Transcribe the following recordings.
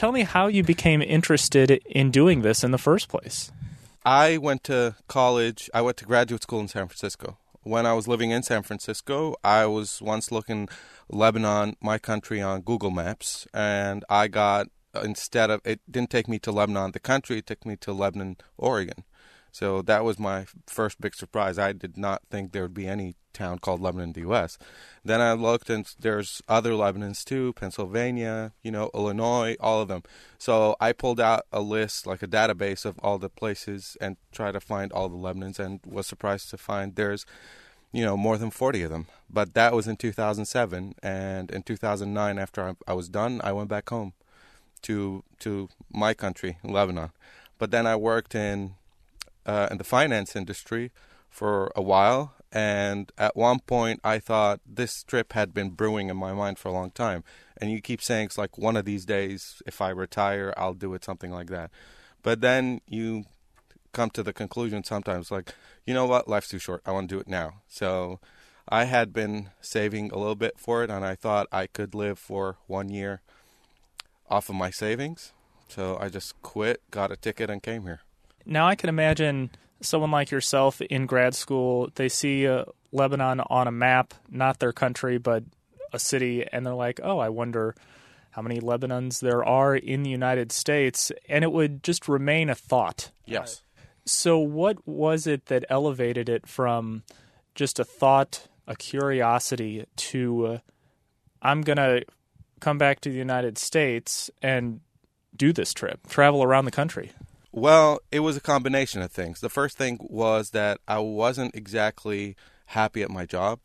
tell me how you became interested in doing this in the first place. I went to college. I went to graduate school in San Francisco. When I was living in San Francisco, I was once looking Lebanon, my country, on Google Maps, and I got, instead of, it didn't take me to Lebanon, the country, it took me to Lebanon, Oregon. So that was my first big surprise. I did not think there would be any town called Lebanon in the U.S. Then I looked, and there's other Lebanons too, Pennsylvania, Illinois, all of them. So I pulled out a list, like a database of all the places, and tried to find all the Lebanons, and was surprised to find there's, more than 40 of them. But that was in 2007, and in 2009, after I was done, I went back home to my country, Lebanon. But then I worked in the finance industry for a while, and at one point I thought this trip had been brewing in my mind for a long time. And you keep saying it's like, one of these days, if I retire, I'll do it, something like that. But then you come to the conclusion sometimes, like, you know what, life's too short, I want to do it now. So I had been saving a little bit for it, and I thought I could live for 1 year off of my savings. So I just quit, got a ticket, and came here. Now I can imagine someone like yourself in grad school, they see Lebanon on a map, not their country, but a city, and they're like, oh, I wonder how many Lebanons there are in the United States, and it would just remain a thought. Yes. So what was it that elevated it from just a thought, a curiosity, to I'm going to come back to the United States and do this trip, travel around the country? Well, it was a combination of things. The first thing was that I wasn't exactly happy at my job.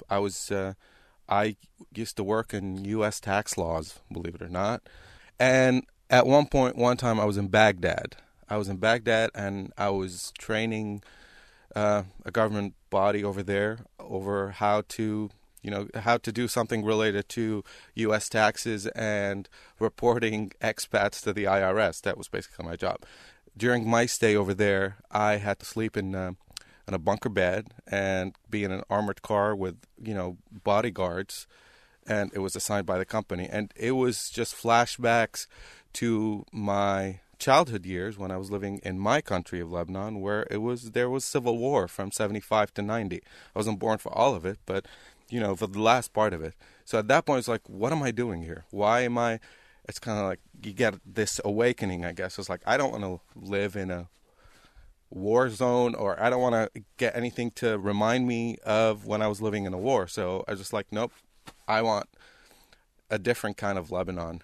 I used to work in U.S. tax laws, believe it or not. And at one time, I was in Baghdad. And I was training a government body over there over how to do something related to U.S. taxes and reporting expats to the IRS. That was basically my job. During my stay over there, I had to sleep in a bunker bed and be in an armored car with, bodyguards, and it was assigned by the company. And it was just flashbacks to my childhood years when I was living in my country of Lebanon, where there was civil war from 75 to 90. I wasn't born for all of it, but, for the last part of it. So at that point, it's like, what am I doing here? Why am I... It's kind of like you get this awakening, I guess. It's like, I don't want to live in a war zone, or I don't want to get anything to remind me of when I was living in a war. So I was just like, nope, I want a different kind of Lebanon.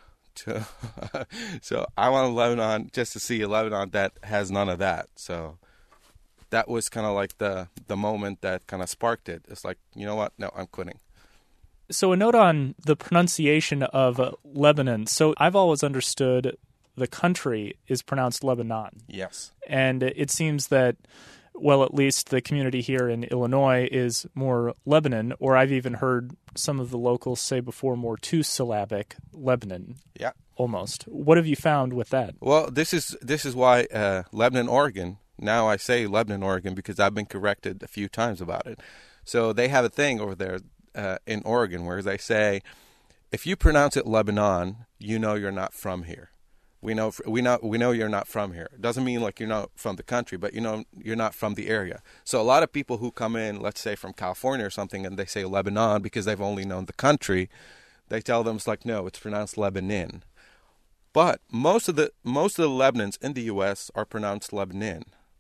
So I want a Lebanon, just to see a Lebanon that has none of that. So that was kind of like the moment that kind of sparked it. It's like, you know what? No, I'm quitting. So a note on the pronunciation of Lebanon. So I've always understood the country is pronounced Lebanon. Yes. And it seems that, well, at least the community here in Illinois is more Lebanon, or I've even heard some of the locals say before more two-syllabic Lebanon. Yeah. Almost. What have you found with that? Well, this is why Lebanon, Oregon, now I say Lebanon, Oregon, because I've been corrected a few times about it. So they have a thing over there in Oregon where they say, if you pronounce it Lebanon, you're not from here. We know you're not from here. It doesn't mean like you're not from the country, but you're not from the area. So a lot of people who come in, let's say from California or something, and they say Lebanon because they've only known the country, they tell them it's like, no, it's pronounced Lebanon. But most of the Lebanons in the U.S. are pronounced Lebanon,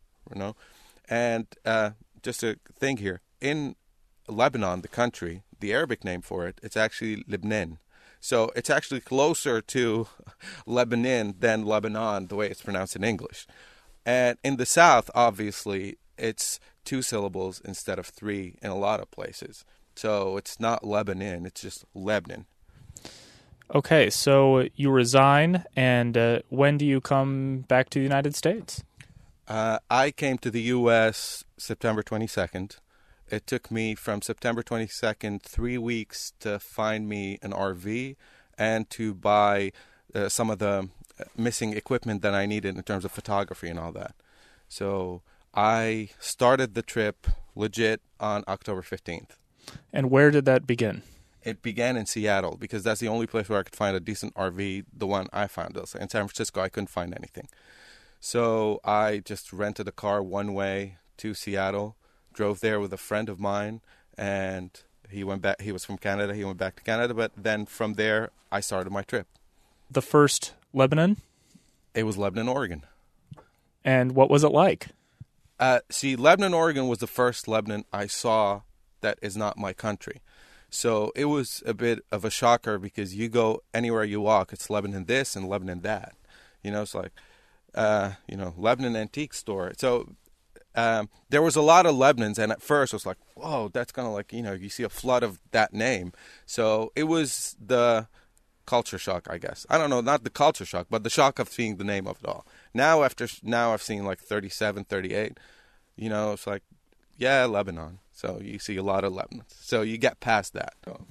And just a thing here, in Lebanon, the country, the Arabic name for it, it's actually Lebanon. So it's actually closer to Lebanon than Lebanon, the way it's pronounced in English. And in the South, obviously, it's 2 syllables instead of 3 in a lot of places. So it's not Lebanon, it's just Lebanon. Okay, so you resign, and when do you come back to the United States? I came to the U.S. September 22nd. It took me from September 22nd 3 weeks to find me an RV and to buy some of the missing equipment that I needed in terms of photography and all that. So I started the trip legit on October 15th. And where did that begin? it began in Seattle because that's the only place where I could find a decent RV, the one I found. In San Francisco, I couldn't find anything. So I just rented a car one way to Seattle, drove there with a friend of mine, and he went back. He was from Canada. He went back to Canada, but then from there, I started my trip. The first Lebanon? It was Lebanon, Oregon. And what was it like? See, Lebanon, Oregon was the first Lebanon I saw that is not my country. So it was a bit of a shocker because you go anywhere you walk, it's Lebanon this and Lebanon that. It's like, Lebanon Antique Store. So there was a lot of Lebanons, and at first it was like, whoa, that's kind of like, you see a flood of that name. So it was the culture shock, I guess. I don't know, not the culture shock, but the shock of seeing the name of it all. Now I've seen like 37, 38, it's like, yeah, Lebanon. So you see a lot of Lebanons. So you get past that.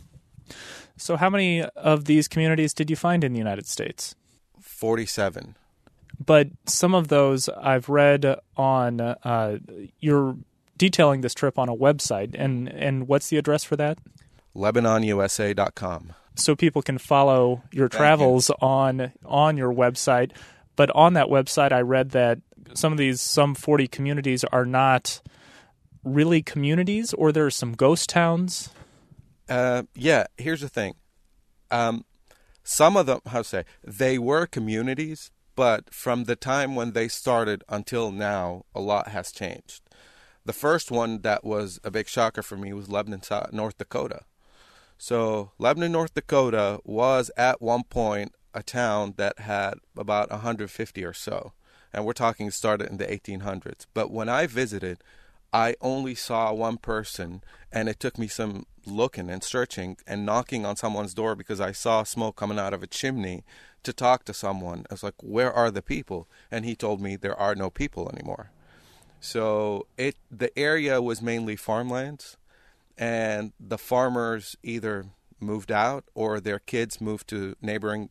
So how many of these communities did you find in the United States? 47. But some of those I've read on, you're detailing this trip on a website. And what's the address for that? LebanonUSA.com. So people can follow your travels on your website. But on that website, I read that some 40 communities are not really communities, or there are some ghost towns. Yeah, here's the thing. Some of them, they were communities, but from the time when they started until now, a lot has changed. The first one that was a big shocker for me was Lebanon, North Dakota. So Lebanon, North Dakota was at one point a town that had about 150 or so. And we're talking started in the 1800s. But when I visited, I only saw one person, and it took me some looking and searching and knocking on someone's door because I saw smoke coming out of a chimney to talk to someone. I was like, where are the people? And he told me there are no people anymore. So the area was mainly farmlands, and the farmers either moved out or their kids moved to neighboring,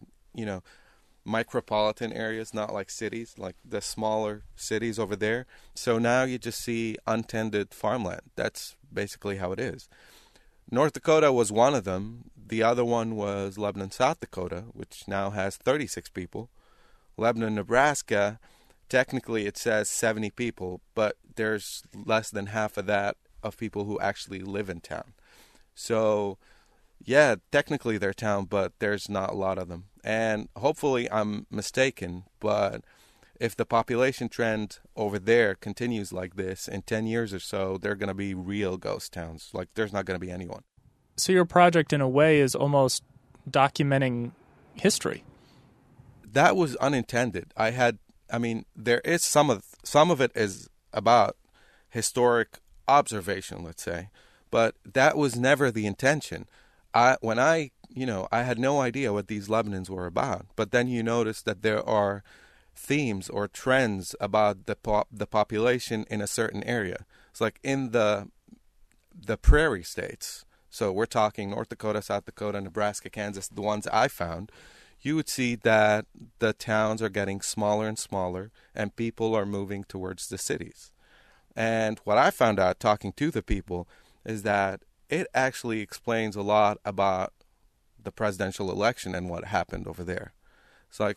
micropolitan areas, not like cities, like the smaller cities over there. So now you just see untended farmland. That's basically how it is. North Dakota was one of them. The other one was Lebanon, South Dakota, which now has 36 people. Lebanon, Nebraska, technically it says 70 people, but there's less than half of that of people who actually live in town. So, yeah, technically they're town, but there's not a lot of them. And hopefully I'm mistaken, but if the population trend over there continues like this, in 10 years or so, they're going to be real ghost towns. Like, there's not going to be anyone. So your project, in a way, is almost documenting history. That was unintended. There is some of it is about historic observation, let's say, but that was never the intention. I had no idea what these Lebanons were about, but then you notice that there are themes or trends about the population in a certain area. It's like in the prairie states. So we're talking North Dakota, South Dakota, Nebraska, Kansas, the ones I found. You would see that the towns are getting smaller and smaller, and people are moving towards the cities. And what I found out talking to the people is that it actually explains a lot about the presidential election and what happened over there. It's like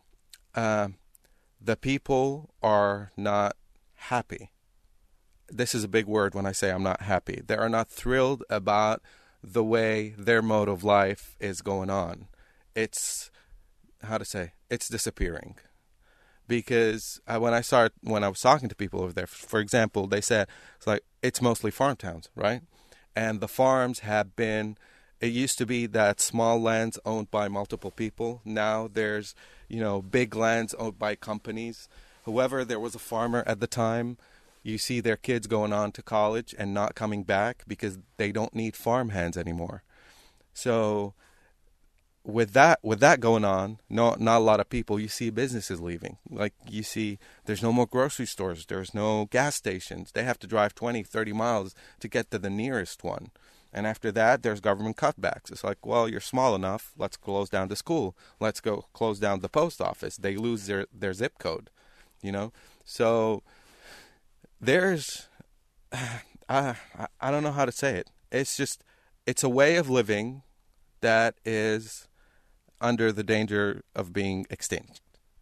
the people are not happy. This is a big word when I say I'm not happy. They are not thrilled about the way their mode of life is going on. It's disappearing. Because when I was talking to people over there, for example, they said it's mostly farm towns, right? And the farms have been, it used to be that small lands owned by multiple people. Now there's, big lands owned by companies. Whoever there was a farmer at the time, you see their kids going on to college and not coming back because they don't need farm hands anymore. So with that going on, not a lot of people, you see businesses leaving. Like you see there's no more grocery stores, there's no gas stations. They have to drive 20, 30 miles to get to the nearest one. And after that, there's government cutbacks. It's like, well, you're small enough, let's close down the school. Let's go close down the post office. They lose their zip code, So there's, I don't know how to say it. It's a way of living that is under the danger of being extinct.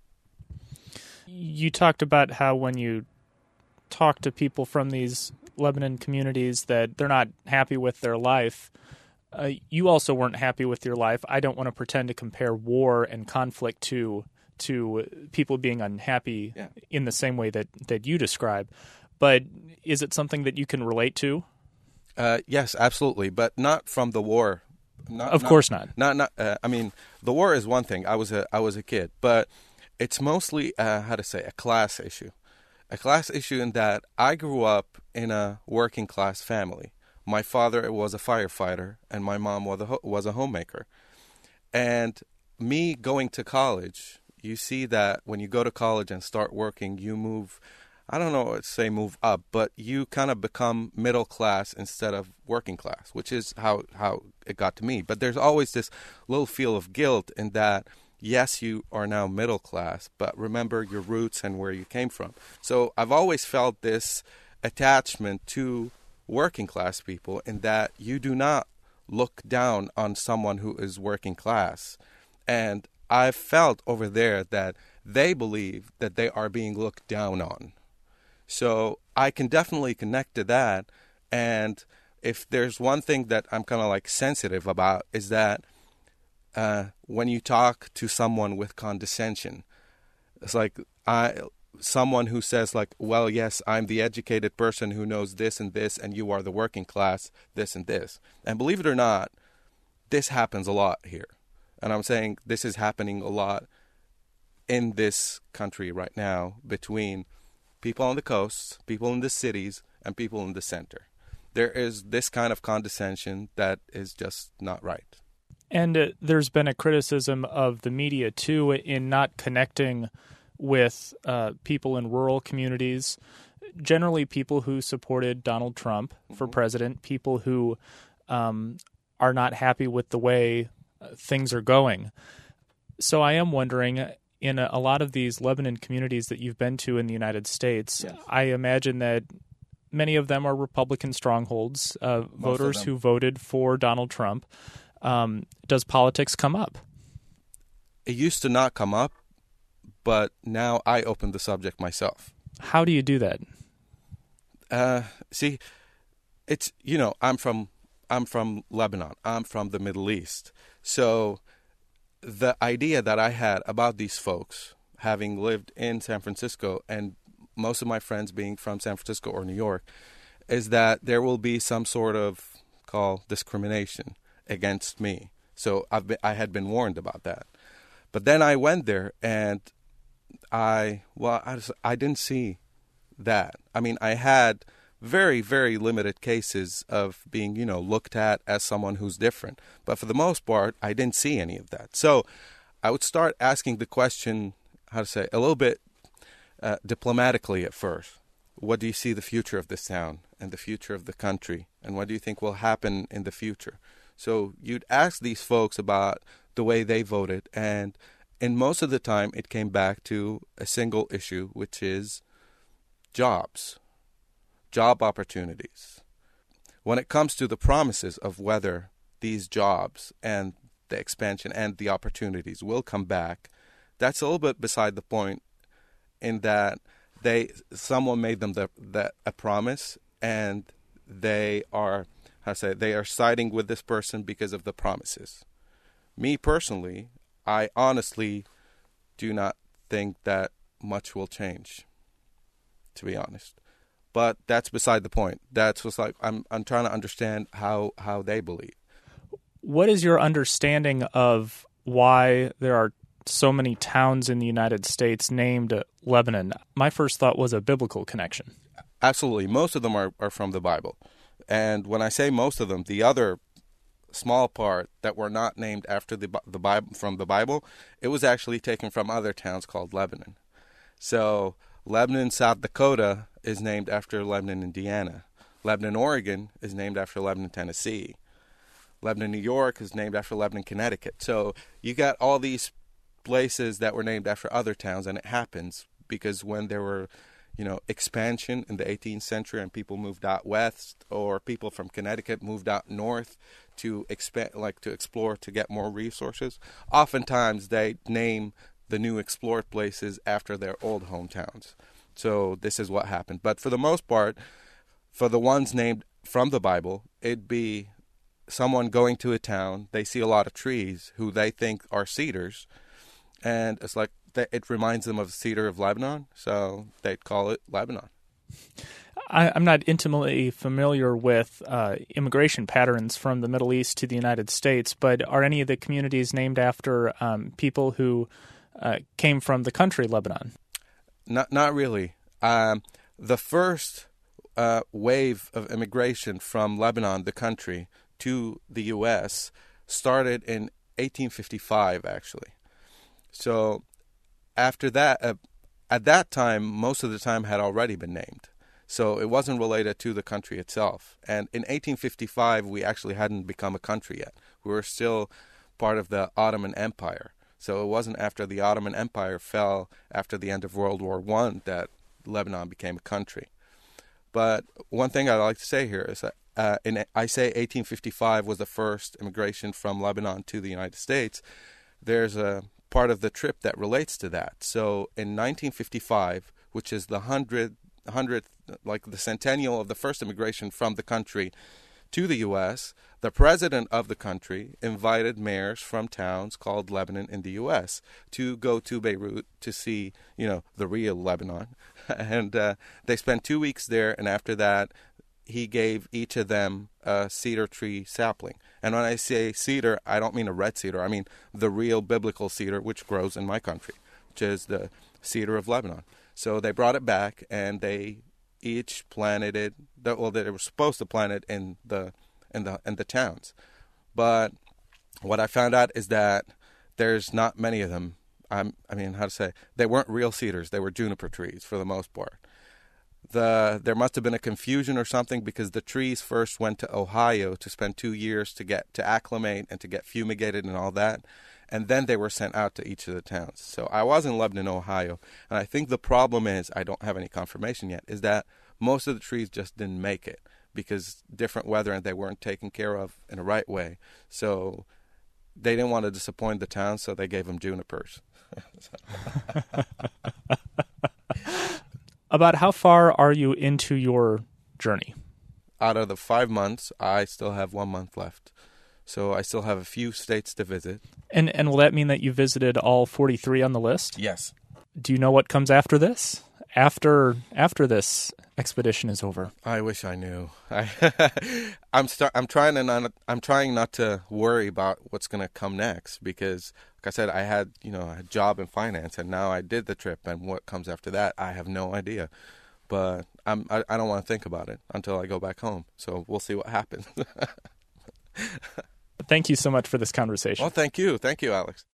You talked about how when you talk to people from these Lebanon communities that they're not happy with their life. You also weren't happy with your life. I don't want to pretend to compare war and conflict to people being unhappy in the same way that you describe. But is it something that you can relate to? Yes, absolutely, but not from the war. Of course not. I mean, the war is one thing. I was a kid, but it's mostly a class issue. A class issue in that I grew up in a working class family. My father was a firefighter, and my mom was a homemaker. And me going to college, you see that when you go to college and start working, you move, I don't know what to say move up, but you kind of become middle class instead of working class, which is how it got to me. But there's always this little feel of guilt in that, yes, you are now middle class, but remember your roots and where you came from. So I've always felt this attachment to working class people in that you do not look down on someone who is working class. And I've felt over there that they believe that they are being looked down on. So I can definitely connect to that. And if there's one thing that I'm kind of like sensitive about is that when you talk to someone with condescension, it's like someone who says like, well, yes, I'm the educated person who knows this and this, and you are the working class, this and this. And believe it or not, this happens a lot here. And I'm saying this is happening a lot in this country right now between people on the coasts, people in the cities, and people in the center. There is this kind of condescension that is just not right. And there's been a criticism of the media, too, in not connecting with people in rural communities, generally people who supported Donald Trump for president, people who are not happy with the way things are going. So I am wondering, in a lot of these Lebanon communities that you've been to in the United States, yes, I imagine that many of them are Republican strongholds, voters who voted for Donald Trump. Does politics come up? It used to not come up, but now I open the subject myself. How do you do that? See, it's, I'm from Lebanon. I'm from the Middle East. So the idea that I had about these folks, having lived in San Francisco and most of my friends being from San Francisco or New York, is that there will be some sort of discrimination against me. So I had been warned about that. But then I went there and I didn't see that. I mean, I had very, very limited cases of being, looked at as someone who's different. But for the most part, I didn't see any of that. So I would start asking the question, a little bit diplomatically at first. What do you see the future of this town and the future of the country? And what do you think will happen in the future? So you'd ask these folks about the way they voted, and most of the time it came back to a single issue, which is jobs, job opportunities. When it comes to the promises of whether these jobs and the expansion and the opportunities will come back, that's a little bit beside the point in that someone made them a promise, and they are siding with this person because of the promises. Me personally, I honestly do not think that much will change, to be honest. But that's beside the point. That's what's like I'm trying to understand how they believe. What is your understanding of why there are so many towns in the United States named Lebanon? My first thought was a biblical connection. Absolutely. Most of them are from the Bible. And when I say most of them, the other small part that were not named after the Bible from the Bible, it was actually taken from other towns called Lebanon. So Lebanon, South Dakota is named after Lebanon, Indiana. Lebanon, Oregon is named after Lebanon, Tennessee. Lebanon, New York is named after Lebanon, Connecticut. So you got all these places that were named after other towns, and it happens because when there were, expansion in the 18th century and people moved out west, or people from Connecticut moved out north to expand, to explore, to get more resources, oftentimes they name the new explored places after their old hometowns. So this is what happened. But for the most part, for the ones named from the Bible, it'd be someone going to a town, they see a lot of trees who they think are cedars, and it's like it reminds them of the cedar of Lebanon, so they'd call it Lebanon. I'm not intimately familiar with immigration patterns from the Middle East to the United States, but are any of the communities named after people who came from the country Lebanon? Not really. The first wave of immigration from Lebanon, the country, to the U.S. started in 1855, actually. So after that, at that time, most of the time had already been named. So it wasn't related to the country itself. And in 1855, we actually hadn't become a country yet. We were still part of the Ottoman Empire. So it wasn't after the Ottoman Empire fell after the end of World War I that Lebanon became a country. But one thing I'd like to say here is that I say 1855 was the first immigration from Lebanon to the United States. There's a part of the trip that relates to that. So in 1955, which is the 100th, like the centennial of the first immigration from the country to the U.S., the president of the country invited mayors from towns called Lebanon in the U.S. to go to Beirut to see, the real Lebanon. And they spent 2 weeks there, and after that, he gave each of them a cedar tree sapling. And when I say cedar, I don't mean a red cedar. I mean the real biblical cedar, which grows in my country, which is the cedar of Lebanon. So they brought it back, and they each planted it. They were supposed to plant it in the towns. But what I found out is that there's not many of them. They weren't real cedars. They were juniper trees for the most part. There must have been a confusion or something, because the trees first went to Ohio to spend 2 years to acclimate and to get fumigated and all that. And then they were sent out to each of the towns. So I was in Lebanon, Ohio, and I think the problem is, I don't have any confirmation yet, is that most of the trees just didn't make it because different weather and they weren't taken care of in the right way. So they didn't want to disappoint the town, so they gave them junipers. About how far are you into your journey? Out of the 5 months, I still have 1 month left. So I still have a few states to visit. And will that mean that you visited all 43 on the list? Yes. Do you know what comes after this? After this expedition is over? I wish I knew. I'm trying not to worry about what's going to come next, because, like I said, I had a job in finance, and now I did the trip, and what comes after that, I have no idea. But I don't want to think about it until I go back home. So we'll see what happens. Thank you so much for this conversation. Well, thank you. Thank you, Alex.